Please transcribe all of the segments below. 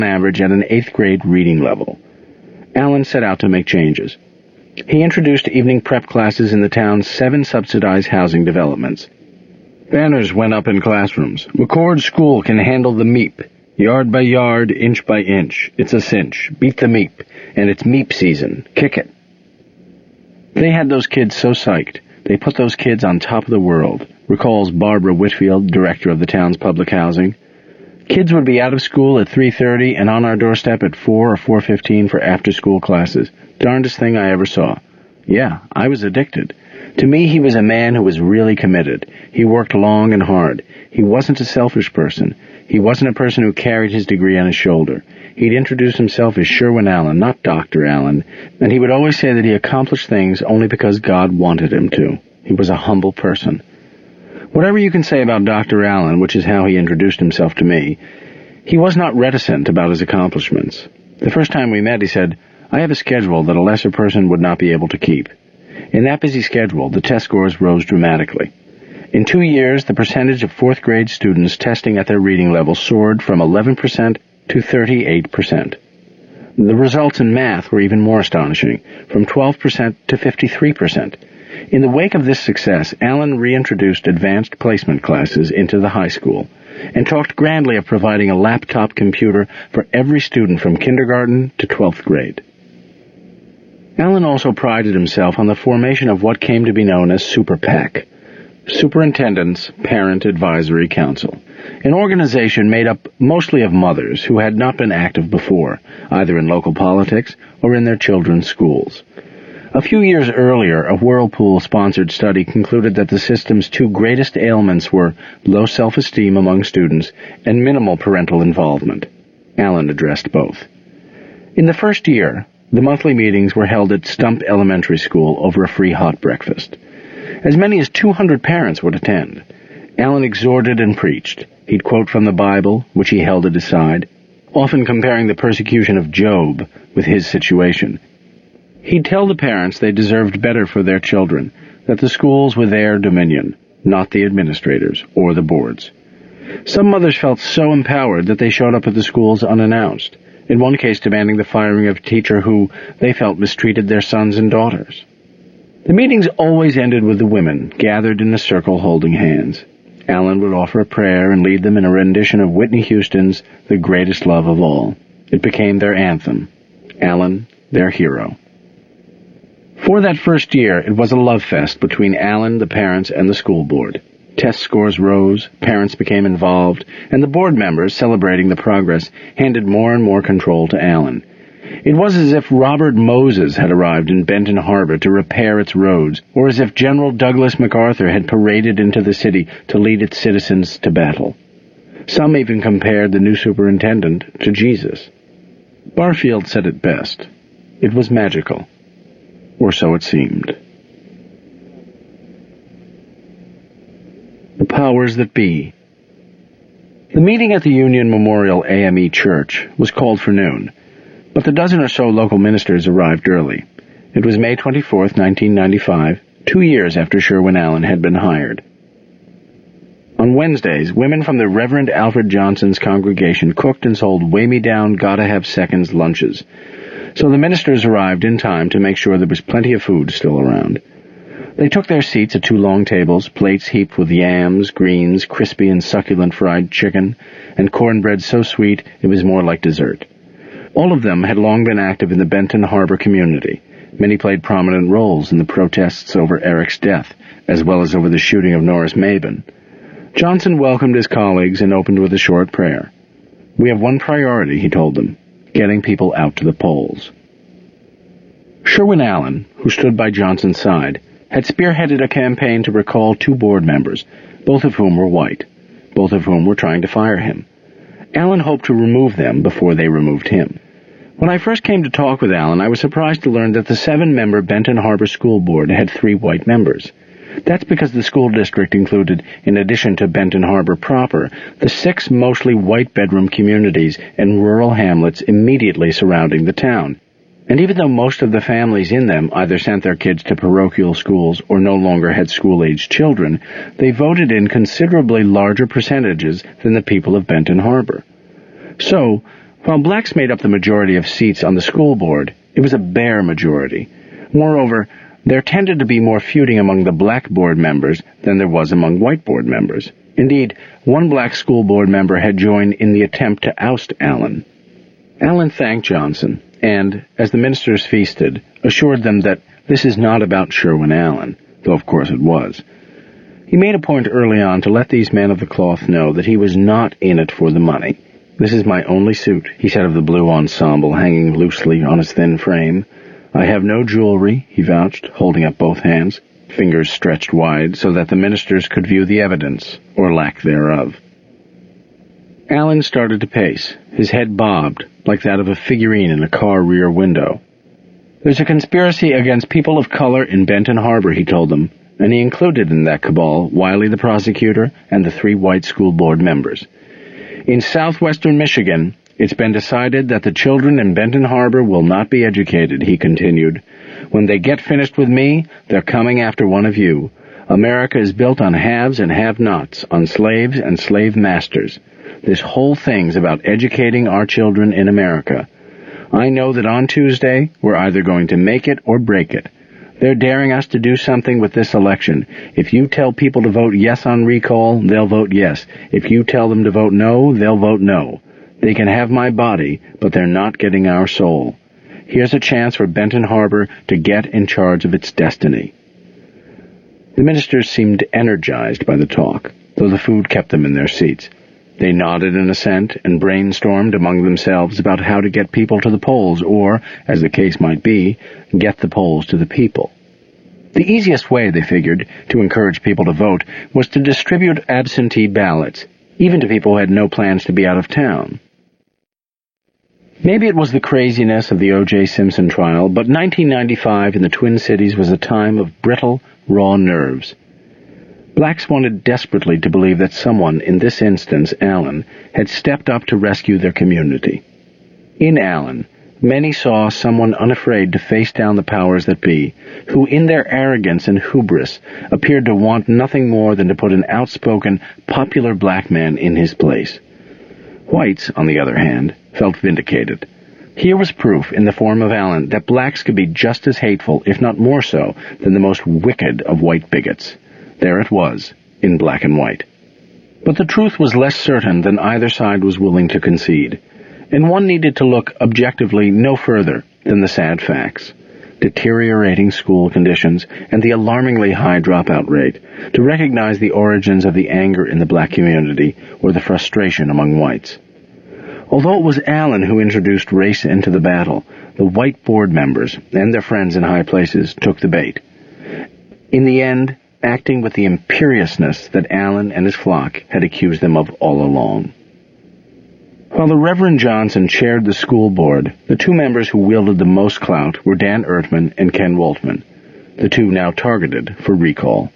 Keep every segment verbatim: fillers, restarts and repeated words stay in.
average at an eighth grade reading level. Alan set out to make changes. He introduced evening prep classes in the town's seven subsidized housing developments. Banners went up in classrooms. McCord School can handle the meep. Yard by yard, inch by inch. It's a cinch. Beat the meep. And it's meep season. Kick it. They had those kids so psyched. They put those kids on top of the world, recalls Barbara Whitfield, director of the town's public housing. Kids would be out of school at three thirty and on our doorstep at four or four fifteen for after-school classes. Darndest thing I ever saw. Yeah, I was addicted. To me, he was a man who was really committed. He worked long and hard. He wasn't a selfish person. He wasn't a person who carried his degree on his shoulder. He'd introduce himself as Sherwin Allen, not Doctor Allen, and he would always say that he accomplished things only because God wanted him to. He was a humble person. Whatever you can say about Doctor Allen, which is how he introduced himself to me, he was not reticent about his accomplishments. The first time we met, he said, "I have a schedule that a lesser person would not be able to keep." In that busy schedule, the test scores rose dramatically. In two years, the percentage of fourth grade students testing at their reading level soared from eleven percent to thirty-eight percent. The results in math were even more astonishing, from twelve percent to fifty-three percent. In the wake of this success, Allen reintroduced advanced placement classes into the high school and talked grandly of providing a laptop computer for every student from kindergarten to twelfth grade. Allen also prided himself on the formation of what came to be known as Super PAC, Superintendent's Parent Advisory Council, an organization made up mostly of mothers who had not been active before, either in local politics or in their children's schools. A few years earlier, a Whirlpool-sponsored study concluded that the system's two greatest ailments were low self-esteem among students and minimal parental involvement. Allen addressed both. In the first year, the monthly meetings were held at Stump Elementary School over a free hot breakfast. As many as two hundred parents would attend. Allen exhorted and preached. He'd quote from the Bible, which he held at his side, often comparing the persecution of Job with his situation. He'd tell the parents they deserved better for their children, that the schools were their dominion, not the administrators or the boards. Some mothers felt so empowered that they showed up at the schools unannounced, in one case demanding the firing of a teacher who they felt mistreated their sons and daughters. The meetings always ended with the women gathered in a circle holding hands. Allen would offer a prayer and lead them in a rendition of Whitney Houston's The Greatest Love of All. It became their anthem. Allen, their hero. For that first year, it was a love fest between Allen, the parents, and the school board. Test scores rose, parents became involved, and the board members, celebrating the progress, handed more and more control to Allen. It was as if Robert Moses had arrived in Benton Harbor to repair its roads, or as if General Douglas MacArthur had paraded into the city to lead its citizens to battle. Some even compared the new superintendent to Jesus. Barfield said it best. It was magical. Or so it seemed. The powers that be. The meeting at the Union Memorial A M E Church was called for noon, but the dozen or so local ministers arrived early. It was May twenty-fourth, nineteen ninety-five, two years after Sherwin Allen had been hired. On Wednesdays, women from the Reverend Alfred Johnson's congregation cooked and sold way-me-down, gotta-have-seconds lunches, so the ministers arrived in time to make sure there was plenty of food still around. They took their seats at two long tables, plates heaped with yams, greens, crispy and succulent fried chicken, and cornbread so sweet it was more like dessert. All of them had long been active in the Benton Harbor community. Many played prominent roles in the protests over Eric's death, as well as over the shooting of Norris Mabin. Johnson welcomed his colleagues and opened with a short prayer. "We have one priority," he told them, "getting people out to the polls." Sherwin Allen, who stood by Johnson's side, had spearheaded a campaign to recall two board members, both of whom were white, both of whom were trying to fire him. Allen hoped to remove them before they removed him. When I first came to talk with Allen, I was surprised to learn that the seven-member Benton Harbor School Board had three white members. That's because the school district included, in addition to Benton Harbor proper, the six mostly white bedroom communities and rural hamlets immediately surrounding the town. And even though most of the families in them either sent their kids to parochial schools or no longer had school-aged children, they voted in considerably larger percentages than the people of Benton Harbor. So, While blacks made up the majority of seats on the school board, it was a bare majority. Moreover, there tended to be more feuding among the black board members than there was among white board members. Indeed, one black school board member had joined in the attempt to oust Allen. Allen thanked Johnson, and, as the ministers feasted, assured them that this is not about Sherwin Allen, though of course it was. He made a point early on to let these men of the cloth know that he was not in it for the money. "This is my only suit," he said of the blue ensemble hanging loosely on his thin frame. "I have no jewelry," he vouched, holding up both hands, fingers stretched wide so that the ministers could view the evidence, or lack thereof. Allen started to pace. His head bobbed, like that of a figurine in a car rear window. "There's a conspiracy against people of color in Benton Harbor," he told them, and he included in that cabal Wiley the prosecutor and the three white school board members. "In southwestern Michigan, it's been decided that the children in Benton Harbor will not be educated," he continued. "When they get finished with me, they're coming after one of you. America is built on haves and have-nots, on slaves and slave masters. This whole thing's about educating our children in America. I know that on Tuesday, we're either going to make it or break it. They're daring us to do something with this election. If you tell people to vote yes on recall, they'll vote yes. If you tell them to vote no, they'll vote no. They can have my body, but they're not getting our soul. Here's a chance for Benton Harbor to get in charge of its destiny." The ministers seemed energized by the talk, though the food kept them in their seats. They nodded in assent and brainstormed among themselves about how to get people to the polls, or, as the case might be, get the polls to the people. The easiest way, they figured, to encourage people to vote was to distribute absentee ballots, even to people who had no plans to be out of town. Maybe it was the craziness of the O J Simpson trial, but nineteen ninety-five in the Twin Cities was a time of brittle, raw nerves. Blacks wanted desperately to believe that someone, in this instance Allen, had stepped up to rescue their community. In Allen, many saw someone unafraid to face down the powers that be, who in their arrogance and hubris appeared to want nothing more than to put an outspoken, popular black man in his place. Whites, on the other hand, felt vindicated. Here was proof, in the form of Allen, that blacks could be just as hateful, if not more so, than the most wicked of white bigots. There it was, in black and white. But the truth was less certain than either side was willing to concede, and one needed to look objectively no further than the sad facts, deteriorating school conditions and the alarmingly high dropout rate, to recognize the origins of the anger in the black community or the frustration among whites. Although it was Allen who introduced race into the battle, the white board members and their friends in high places took the bait. In the end, acting with the imperiousness that Allen and his flock had accused them of all along. While the Reverend Johnson chaired the school board, the two members who wielded the most clout were Dan Ertman and Ken Woltman, the two now targeted for recall.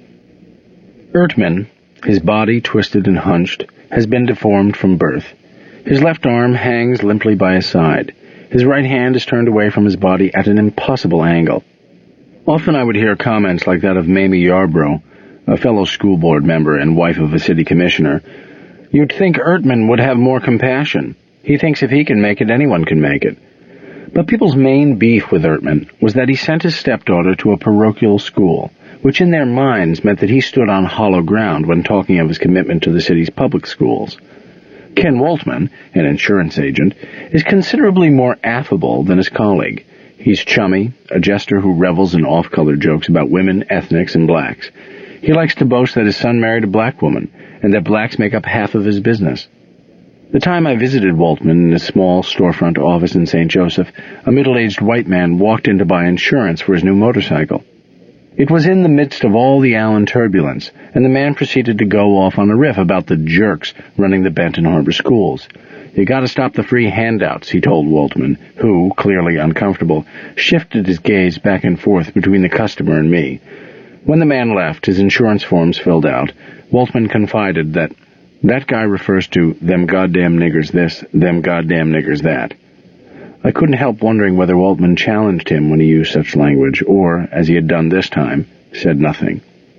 Ertman, his body twisted and hunched, has been deformed from birth. His left arm hangs limply by his side. His right hand is turned away from his body at an impossible angle. Often I would hear comments like that of Mamie Yarbrough, a fellow school board member and wife of a city commissioner. "You'd think Ertman would have more compassion. He thinks if he can make it, anyone can make it." But people's main beef with Ertman was that he sent his stepdaughter to a parochial school, which in their minds meant that he stood on hollow ground when talking of his commitment to the city's public schools. Ken Woltman, an insurance agent, is considerably more affable than his colleague. He's chummy, a jester who revels in off-color jokes about women, ethnics, and blacks. He likes to boast that his son married a black woman, and that blacks make up half of his business. The time I visited Woltman in his small storefront office in Saint Joseph, a middle-aged white man walked in to buy insurance for his new motorcycle. It was in the midst of all the Allen turbulence, and the man proceeded to go off on a riff about the jerks running the Benton Harbor schools. "You gotta stop the free handouts," he told Woltman, who, clearly uncomfortable, shifted his gaze back and forth between the customer and me. When the man left, his insurance forms filled out, Woltman confided that that guy refers to them goddamn niggers this, them goddamn niggers that. I couldn't help wondering whether Woltman challenged him when he used such language, or, as he had done this time, said nothing.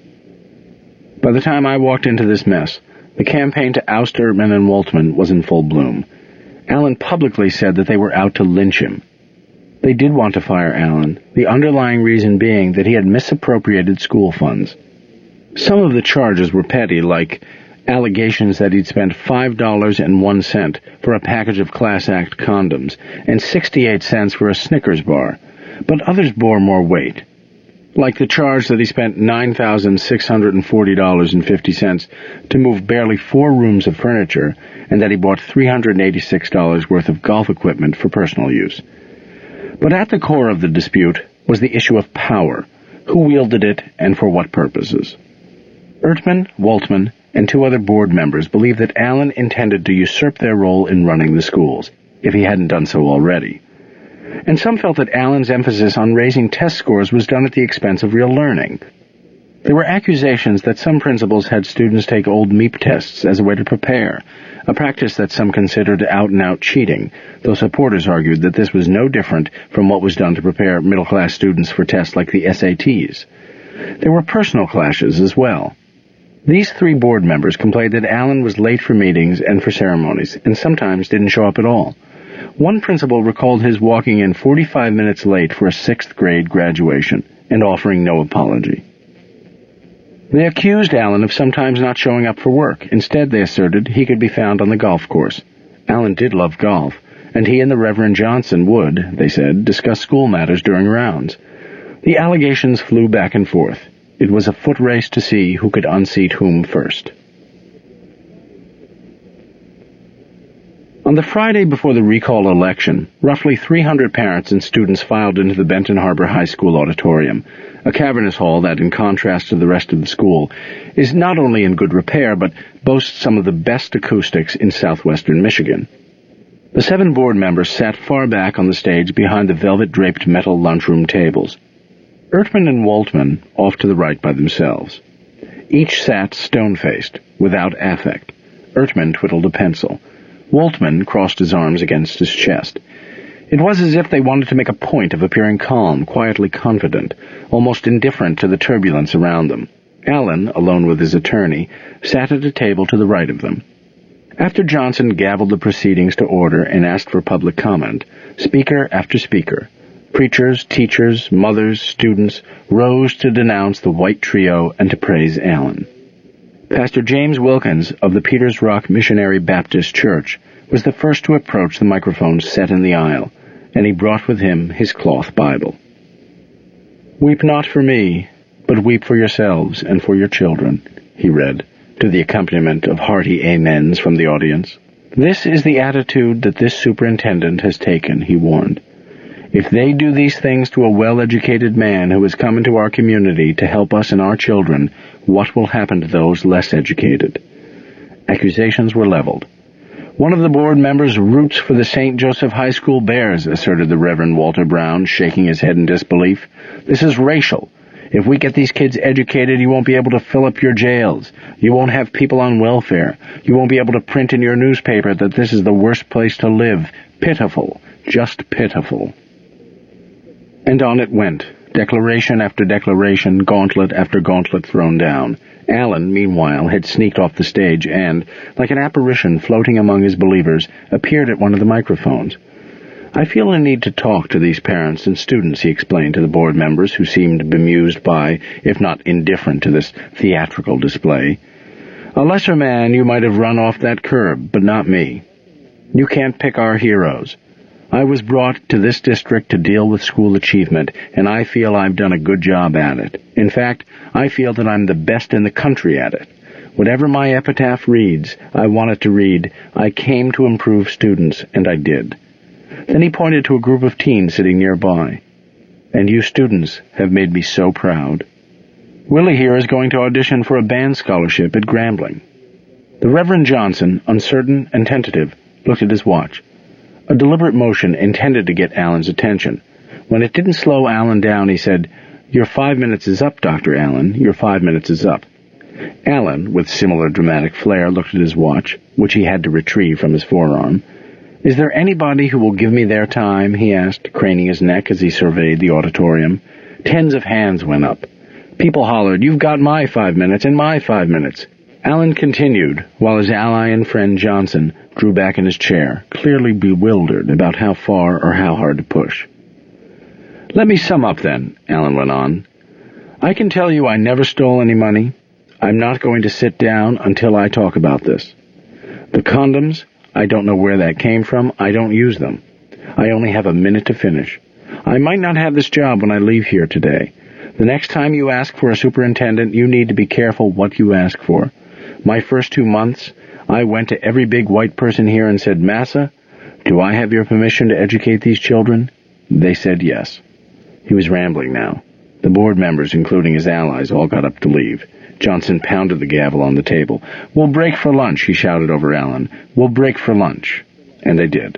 By the time I walked into this mess, the campaign to oust Ertman and Woltman was in full bloom. Allen publicly said that they were out to lynch him. They did want to fire Allen, the underlying reason being that he had misappropriated school funds. Some of the charges were petty, like allegations that he'd spent five dollars and one cent for a package of Class Act condoms and sixty-eight cents for a Snickers bar, but others bore more weight, like the charge that he spent nine thousand six hundred forty dollars and fifty cents to move barely four rooms of furniture, and that he bought three hundred eighty-six dollars worth of golf equipment for personal use. But at the core of the dispute was the issue of power, who wielded it and for what purposes. Ertman, Waltman, and two other board members believed that Allen intended to usurp their role in running the schools, if he hadn't done so already. And some felt that Allen's emphasis on raising test scores was done at the expense of real learning. There were accusations that some principals had students take old M E P tests as a way to prepare, a practice that some considered out-and-out cheating, though supporters argued that this was no different from what was done to prepare middle-class students for tests like the S A Ts. There were personal clashes as well. These three board members complained that Allen was late for meetings and for ceremonies, and sometimes didn't show up at all. One principal recalled his walking in forty-five minutes late for a sixth grade graduation and offering no apology. They accused Allen of sometimes not showing up for work. Instead, they asserted, he could be found on the golf course. Allen did love golf, and he and the Reverend Johnson would, they said, discuss school matters during rounds. The allegations flew back and forth. It was a foot race to see who could unseat whom first. On the Friday before the recall election, roughly three hundred parents and students filed into the Benton Harbor High School auditorium, a cavernous hall that, in contrast to the rest of the school, is not only in good repair but boasts some of the best acoustics in southwestern Michigan. The seven board members sat far back on the stage behind the velvet-draped metal lunchroom tables. Ertman and Waltman off to the right by themselves. Each sat stone-faced, without affect. Ertman twiddled a pencil. Waltman crossed his arms against his chest. It was as if they wanted to make a point of appearing calm, quietly confident, almost indifferent to the turbulence around them. Allen, alone with his attorney, sat at a table to the right of them. After Johnson gavelled the proceedings to order and asked for public comment, speaker after speaker, preachers, teachers, mothers, students, rose to denounce the white trio and to praise Allen. Pastor James Wilkins of the Peters Rock Missionary Baptist Church was the first to approach the microphone set in the aisle, and he brought with him his cloth Bible. "Weep not for me, but weep for yourselves and for your children," he read, to the accompaniment of hearty amens from the audience. "This is the attitude that this superintendent has taken," he warned. "If they do these things to a well-educated man who has come into our community to help us and our children, what will happen to those less educated?" Accusations were leveled. "One of the board members roots for the Saint Joseph High School Bears," asserted the Reverend Walter Brown, shaking his head in disbelief. "This is racial. If we get these kids educated, you won't be able to fill up your jails. You won't have people on welfare. You won't be able to print in your newspaper that this is the worst place to live. Pitiful. Just pitiful." And on it went, declaration after declaration, gauntlet after gauntlet thrown down. Allen, meanwhile, had sneaked off the stage and, like an apparition floating among his believers, appeared at one of the microphones. "I feel a need to talk to these parents and students," he explained to the board members, who seemed bemused by, if not indifferent to this theatrical display. "A lesser man you might have run off that curb, but not me. You can't pick our heroes. I was brought to this district to deal with school achievement, and I feel I've done a good job at it. In fact, I feel that I'm the best in the country at it. Whatever my epitaph reads, I want it to read, I came to improve students, and I did." Then he pointed to a group of teens sitting nearby. "And you students have made me so proud. Willie here is going to audition for a band scholarship at Grambling." The Reverend Johnson, uncertain and tentative, looked at his watch. A deliberate motion intended to get Allen's attention. When it didn't slow Allen down, he said, "Your five minutes is up, Doctor Allen. Your five minutes is up." Allen, with similar dramatic flair, looked at his watch, which he had to retrieve from his forearm. "Is there anybody who will give me their time?" he asked, craning his neck as he surveyed the auditorium. Tens of hands went up. People hollered, "You've got my five minutes and my five minutes." Allen continued, while his ally and friend Johnson drew back in his chair, clearly bewildered about how far or how hard to push. "Let me sum up, then," Allen went on. "I can tell you I never stole any money. I'm not going to sit down until I talk about this. The condoms, I don't know where that came from. I don't use them. I only have a minute to finish. I might not have this job when I leave here today. The next time you ask for a superintendent, you need to be careful what you ask for. My first two months, I went to every big white person here and said, 'Massa, do I have your permission to educate these children?' They said yes." He was rambling now. The board members, including his allies, all got up to leave. Johnson pounded the gavel on the table. "We'll break for lunch," he shouted over Allen. "We'll break for lunch." And they did.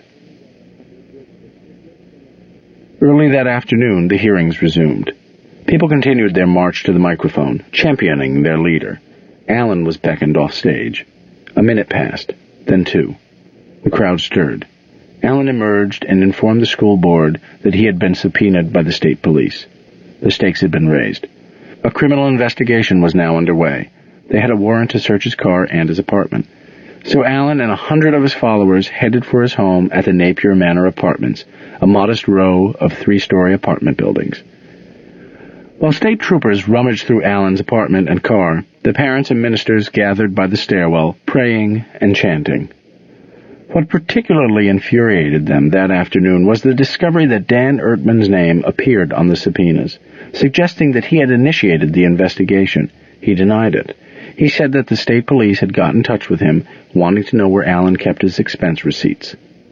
Early that afternoon, the hearings resumed. People continued their march to the microphone, championing their leader. Allen was beckoned off stage. A minute passed, then two. The crowd stirred. Allen emerged and informed the school board that he had been subpoenaed by the state police. The stakes had been raised. A criminal investigation was now underway. They had a warrant to search his car and his apartment. So Allen and a hundred of his followers headed for his home at the Napier Manor Apartments, a modest row of three-story apartment buildings. While state troopers rummaged through Allen's apartment and car, the parents and ministers gathered by the stairwell, praying and chanting. What particularly infuriated them that afternoon was the discovery that Dan Ertman's name appeared on the subpoenas, suggesting that he had initiated the investigation. He denied it. He said that the state police had got in touch with him, wanting to know where Allen kept his expense receipts.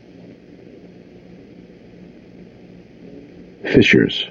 Fishers.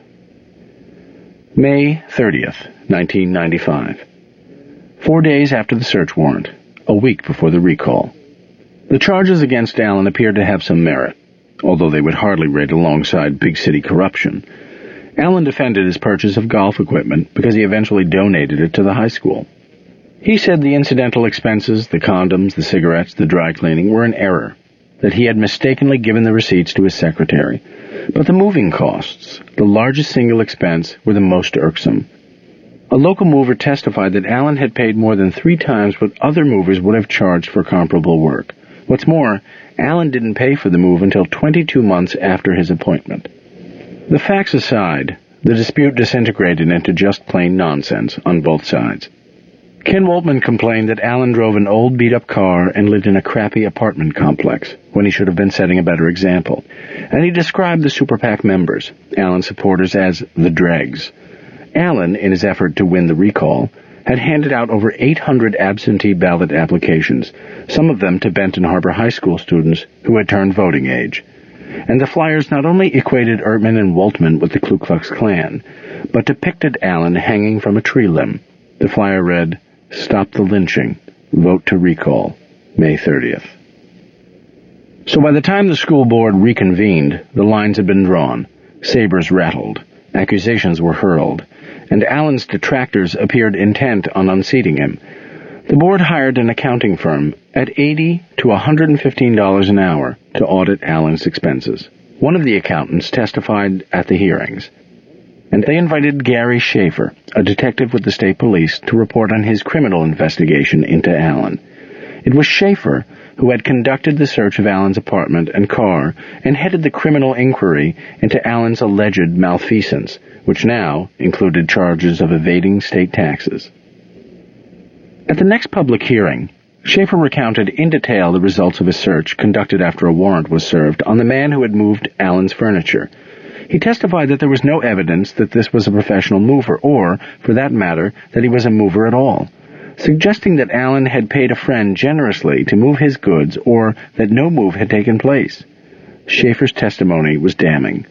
May thirtieth, nineteen ninety-five. Four days after the search warrant, a week before the recall. The charges against Allen appeared to have some merit, although they would hardly rate alongside big city corruption. Allen defended his purchase of golf equipment because he eventually donated it to the high school. He said the incidental expenses, the condoms, the cigarettes, the dry cleaning, were an error, that he had mistakenly given the receipts to his secretary. But the moving costs, the largest single expense, were the most irksome. A local mover testified that Allen had paid more than three times what other movers would have charged for comparable work. What's more, Allen didn't pay for the move until twenty-two months after his appointment. The facts aside, the dispute disintegrated into just plain nonsense on both sides. Ken Waltman complained that Allen drove an old beat-up car and lived in a crappy apartment complex, when he should have been setting a better example. And he described the Super PAC members, Allen's supporters, as the dregs. Allen, in his effort to win the recall, had handed out over eight hundred absentee ballot applications, some of them to Benton Harbor High School students who had turned voting age. And the flyers not only equated Ertman and Waltman with the Ku Klux Klan, but depicted Allen hanging from a tree limb. The flyer read, "Stop the lynching. Vote to recall. May thirtieth. So by the time the school board reconvened, the lines had been drawn, sabers rattled, accusations were hurled, and Allen's detractors appeared intent on unseating him. The board hired an accounting firm at eighty to one hundred fifteen dollars an hour to audit Allen's expenses. One of the accountants testified at the hearings, and they invited Gary Schaefer, a detective with the state police, to report on his criminal investigation into Allen. It was Schaefer who had conducted the search of Allen's apartment and car and headed the criminal inquiry into Allen's alleged malfeasance, which now included charges of evading state taxes. At the next public hearing, Schaefer recounted in detail the results of a search conducted after a warrant was served on the man who had moved Allen's furniture. He testified that there was no evidence that this was a professional mover or, for that matter, that he was a mover at all, suggesting that Allen had paid a friend generously to move his goods or that no move had taken place. Schaefer's testimony was damning.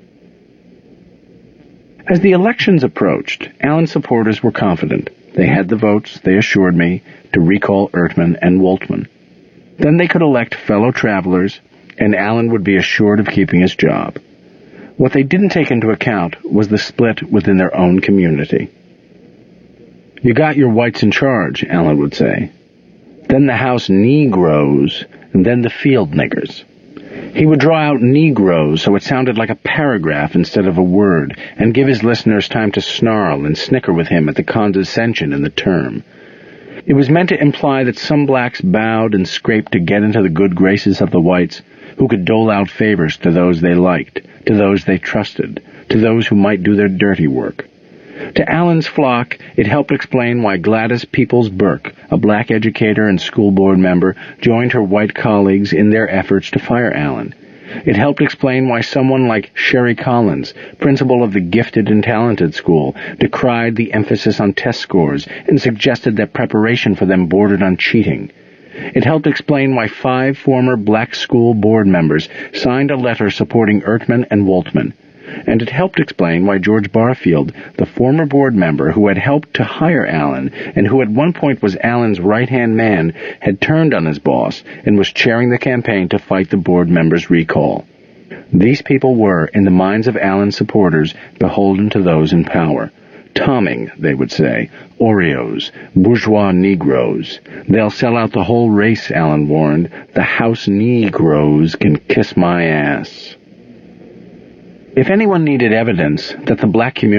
As the elections approached, Allen's supporters were confident. They had the votes, they assured me, to recall Ertman and Waltman. Then they could elect fellow travelers, and Allen would be assured of keeping his job. What they didn't take into account was the split within their own community. "You got your whites in charge," Allen would say. "Then the House Negroes, and then the field niggers." He would draw out Negroes so it sounded like a paragraph instead of a word, and give his listeners time to snarl and snicker with him at the condescension in the term. It was meant to imply that some blacks bowed and scraped to get into the good graces of the whites, who could dole out favors to those they liked, to those they trusted, to those who might do their dirty work. To Allen's flock, it helped explain why Gladys Peoples Burke, a black educator and school board member, joined her white colleagues in their efforts to fire Allen. It helped explain why someone like Sherry Collins, principal of the gifted and talented school, decried the emphasis on test scores and suggested that preparation for them bordered on cheating. It helped explain why five former black school board members signed a letter supporting Ertman and Waltman. And it helped explain why George Barfield, the former board member who had helped to hire Allen and who at one point was Allen's right-hand man, had turned on his boss and was chairing the campaign to fight the board members' recall. These people were, in the minds of Allen's supporters, beholden to those in power. Tomming, they would say, Oreos, bourgeois Negroes. They'll sell out the whole race, Allen warned. The house Negroes can kiss my ass. If anyone needed evidence that the black community